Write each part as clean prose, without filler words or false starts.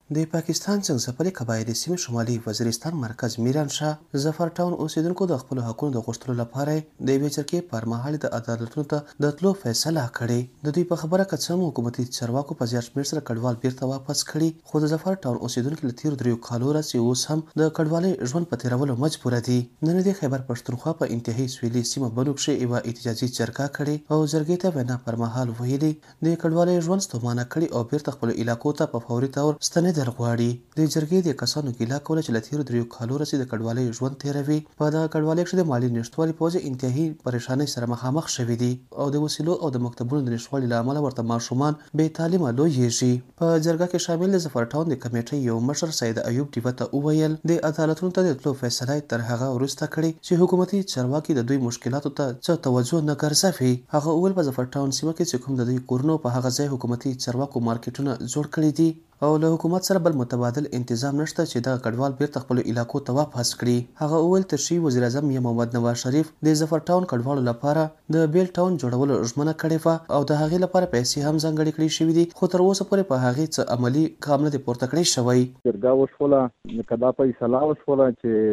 د پاکستان څنګ قبایلي سیمې شمالي وزیرستان مرکز میران شاه ظفر ټاون اوسیدونکو د خپل حقونو د غوښتلو لپاره د یوې جرګې پر مهال د عدالتونو ته د تلو فیصله کړې. د دوی په خبره که څه هم حکومتي چارواکو په زیات شمېر سره کډوال بیرته واپس کړي، خو د ظفر ټاون اوسیدونکي له تیرو 3 کالو راهیسې اوس هم د کډوالۍ ژوند په تیرولو مجبوره دي. نن د خیبر پښتونخوا په انتهایی سویلي سیمه بنو کښې یوه احتجاجي جرګه کړې او جرګې ته وینا پر مهال ویلي د کډوالۍ ژوند ستومانه کړي او بیرته خپلو علاقو ته په فوري ډول ستنېدل غواړي. د جرګې د کسانو ګیله کوله چې له تیرو 3 کالو راهیسې د کډوالۍ ژوند تیروي. په دغه کډوالۍ کښې د مالي نشتوالي په وجه انتهایی پریشانۍ سره مخامخ شوي دي او د وسیلو او د مکتبونو د نشتوالي له امله ورته ماشومان بې تعلیمه لویېږي. په جرګه کې شامل د ظفر ټاون د کمیټې یو مشر سید ایوب ډیوه ته وویل د عدالتونو ته د تلو فیصله تر هغه وروسته کړې چې حکومتي چارواکي د دوی مشکلاتو ته څه توجه نه ګرځوي. هغه وویل په ظفر ټاون سیمه کې چې کوم د دوی کورونو په هغه ځای حکومتي چارواکو مارکیټونه جوړ کړي دي او له حکومت سره بل متبادل انتظام نشته چې دغه کډوال بیرته خپلو علاقو ته واپس کړي. هغه وویل تر شي وزیر اعظم میا محمد نواز شریف د ظفر ټاون کډوالو لپاره د بیل ټاون جوړولو ژمنه کړې وه او د هغې لپاره پیسې هم ځانګړې کړې شوي دي، خو تر اوسه پورې په هغې څه عملي ګام نه دی پورته کړی شوی. جرګه وشوله لکه دا فیصله وشوله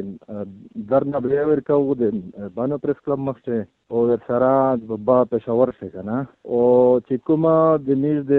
چې درنه به ورکوو د بانو پریس کلب مخکې او ورسره به پېښور شي که نه، او چې کومه د میز د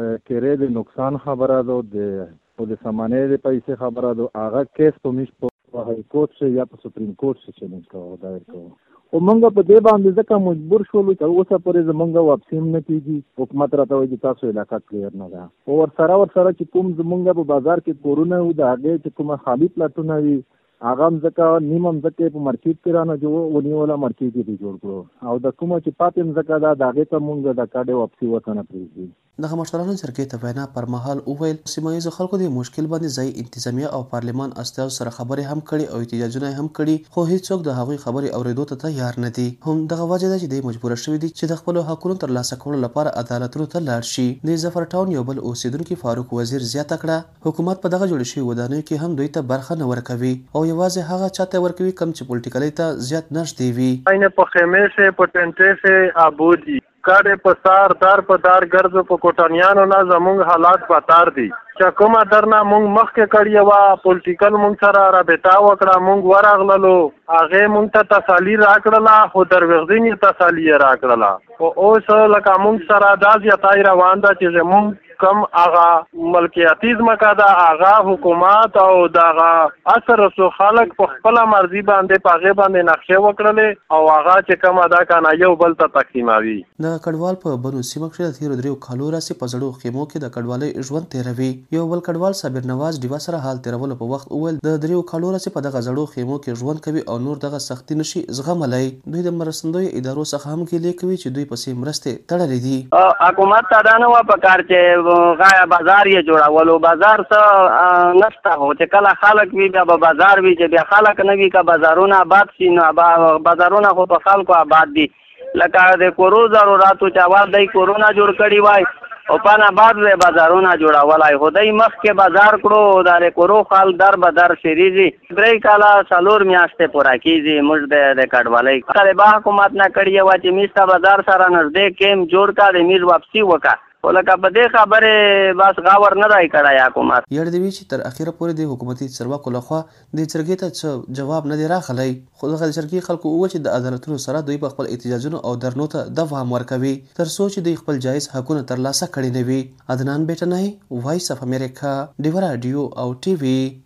کرې د نقصان خبره ده او د سامانې د پیسې خبره ده، هغه کیس په میش په های کورټ شي یا په سپریم کورټ شي چلنج کوو دا ورکوو. او موږ په دې باندې ځکه مجبور شولو چې اوسه پورې زموږ واپسي هم نه کېږي. حکومت راته وایي چې تاسو علاقه کلیر نه ده، او ورسره چې کوم زموږ په بازار کې کورونه وي د هغې چې کومه خالي پلاټونه وي هغه هم ځکه نیم هم ځکه په مارکیټ کې رانه ونیوله، مارکیټ یې جوړ کړو، او د کومه چې پاتې هم ځکه ده د هغې ته موږ د کاډې واپسي ورته نه پرېږدي. دغه مشرانو جرګې ته وینا پر مهال وویل سیمه ییزو خلکو د مشکل باندې ځایي انتظامیه او پارلمان استازو سره خبرې هم کړي او احتجاجونه هم کړي، خو هیڅوک د هغوی خبرې اورېدو ته تیار نه دي. هم دغه وجه ده چې دوی مجبوره شوي دي چې د خپلو حقونو ترلاسه کولو لپاره عدالتونو ته لاړ شي. د ظفر ټاون یو بل اوسیدونکي فاروق وزیر زیاته کړه حکومت په دغه جوړې شوي ودانیو کې هم دوی ته برخه نه ورکوي او یوازې هغه چاته ورکوي کم چې پولیټیکلۍ ته زیات نږدې وي. اینه په خیمې سے په ټنټې سے آبودي کاډې په سار دار په دار ګرځو په کوټانیانو نه زمونږ حالات بتار دي چې کومه درنه مونږ مخکې کړې وه پولیټیکل مونږ سره رابطه وکړه، مونږ ورغللو، هغې مونږ ته تسالي راکړله، خو دروغجن یې تسالي یې راکړله. خو اوس لکه مونږ سره دا زیاتای روان ده چې زمونږ کم هغه ملکیتي ځمکه ده هغه حکومت او دغه اثر رسو خلک په خپله مرضي باندې په هغې باندې نقشې وکړلې او هغه چې کومه ده که نه یو بل ته تقسیموي. د کډوال په بنو سیمه کښې د تېرو 3 کالو راهیسې په زړو خیمو کې د کډوالۍ ژوند تېروي. یو بل کډوال صابر نواز ډیوه سره حال تېرولو په وخت وویل د 3 کالو راهیسې په دغه زړو خیمو کې ژوند کوي او نور دغه سختي نشي زغملی. دوی د مرستندویو ادارو څخه هم ګیلې کوي چې دوی پسې مرستې تړلې دي. حکومت ته دا نه وه پکار چې غایا بازار یې جوړولو، بازار څه نشته، خو چې کله خلک وي بیا به بازار وي، چې بیا خلک نه وي که بازارونه آباد شي نو بازارونه خو په خلکو آباد دي. لکه د کورو ضروراتو چې اول دی کورونه جوړ کړي وای او پان آباد دی بازارونه جوړولای، خو دی مخکې بازار کړو د کورو خال در به در شریږي 3 کاله 4 میاشتې پوره کېږي موږ د کډوالۍ طالبه حکومت نه کړې وه چې میز ته بازار سره نږدې کیم جوړ کا د میز واپسي وکړه، خو لکه په دې خبرې بس غور نه دی کړی حکومت. یاد دې وي چې تر اخره پورې د حکومتي چارواکو لخوا د جرګې ته څه جواب نه دی راغلی، خو دغه جرګې خلکو وویل چې د عدالتونو سره دوی په خپل احتجاجونو او درنو ته دوام ورکوي تر څو چې دوی خپل جایز حقونه ترلاسه کړي نه وي. عدنان بیټنۍ، وایس اف امریکا، ډیوه راډیو او ټي وي.